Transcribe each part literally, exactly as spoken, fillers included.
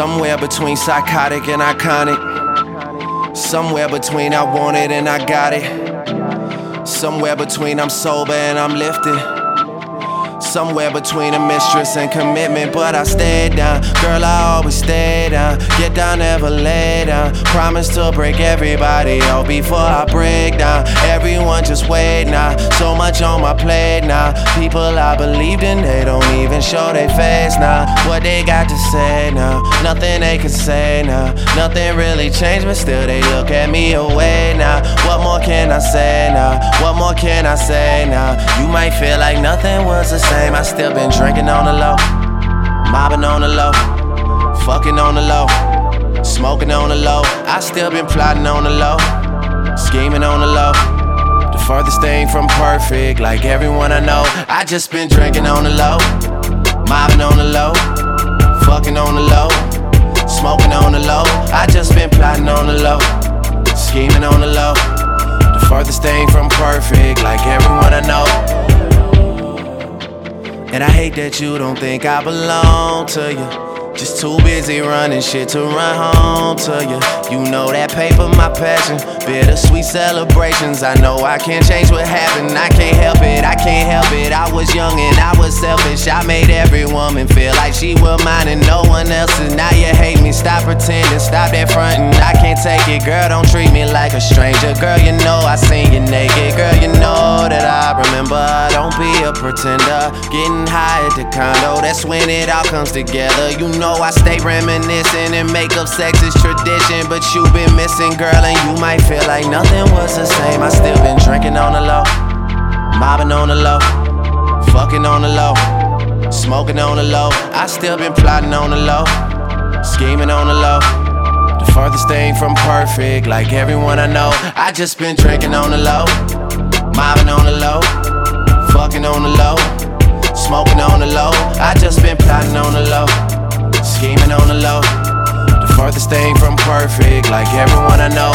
Somewhere between psychotic and iconic. Somewhere between I want it and I got it. Somewhere between I'm sober and I'm lifted. Somewhere between a mistress and commitment, but I stayed down. Girl, I always stay down. Get down, never lay down. Promise to break everybody out before I break down. Everyone just wait now. So much on my plate now. People I believed in, they don't even show their face now. What they got to say now? Nothing they can say now. Nothing really changed, but still they look at me away now. What more can I say now? What more can I say now? You might feel like nothing was the same. I still been drinking on the low, mobbing on the low, fucking on the low, smoking on the low. I still been plotting on the low, scheming on the low. The furthest thing from perfect, like everyone I know. I just been drinking on the low, mobbing on the low, fucking on the low, smoking on the low. I just been plotting on the low, scheming on the low. The furthest thing from perfect, like everyone I know. And I hate that you don't think I belong to you. Just too busy running shit to run home to you. You know that paper, my passion. Bittersweet celebrations. I know I can't change what happened. I can't help it, I can't help it. I was young and I was selfish. I made every woman feel like she was mine and no one else's. Now you hate me, stop pretending, stop that frontin'. I can't take it, girl, don't treat me like a stranger. Girl, you know I seen you naked. Girl, you know that I remember. Don't be a pretender. Getting high at the condo, that's when it all comes together. You know I stay reminiscing and make up sex is tradition. But you been missing, girl, and you might feel like nothing was the same. I still been drinking on the low, mobbing on the low, fucking on the low, smoking on the low. I still been plotting on the low, scheming on the low. The furthest thing from perfect, like everyone I know. I just been drinking on the low, mobbing on the low, fucking on the low, smoking on the low. I just been plotting on the low, scheming on the low. The furthest thing from perfect, like everyone I know.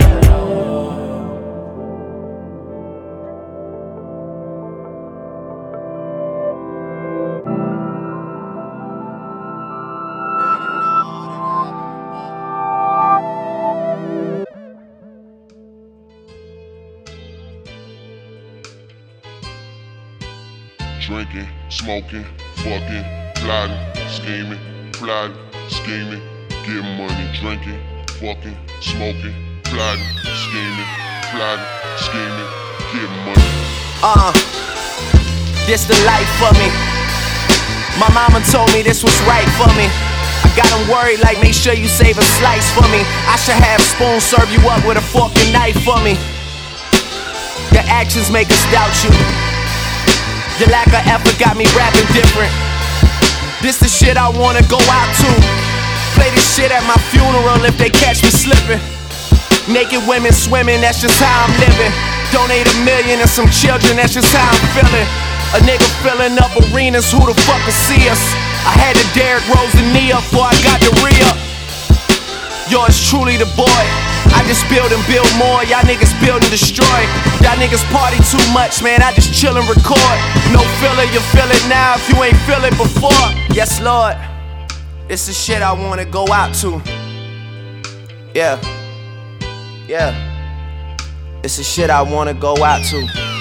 Drinking, smoking, fucking, plotting, scheming, plotting, scheming, getting money, drinking, fucking, smoking, plotting, scheming, plotting, scheming, getting money. Uh, this the life for me. My mama told me this was right for me. I got them worried like make sure you save a slice for me. I should have spoon serve you up with a fork and knife for me. Your actions make us doubt you. Your lack of effort got me rapping different. This the shit I wanna go out to. Play this shit at my funeral if they catch me slipping. Naked women swimming, that's just how I'm living. Donate a million and some children, that's just how I'm feeling. A nigga filling up arenas, who the fuck will see us? I had to Derrick Rose and knee up before I got the re-up. Yours truly the boy. I just build and build more, y'all niggas build and destroy. Y'all niggas party too much, man, I just chill and record. No filler, you feel it now if you ain't feel it before. Yes, Lord, it's the shit I wanna go out to. Yeah, yeah, it's the shit I wanna go out to.